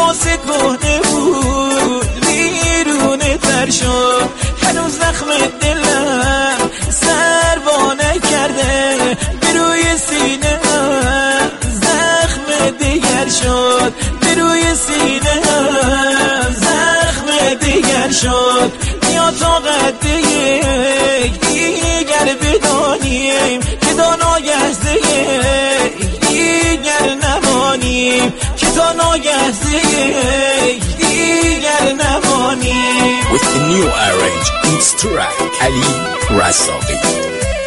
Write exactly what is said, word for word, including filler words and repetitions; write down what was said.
واسه کهنه بود ویرونه تر شد، هنوز زخم دلم سربانه کرده، به روی سینه زخم دیگر شد، به روی سینه زخم دیگر شد. بیا تا قد یک دیگر بدانیم که دانای از یک دیگر نمانیم، که دانای از یک دیگر نمانیم. With the new arrange, it's track Ali Rasaki.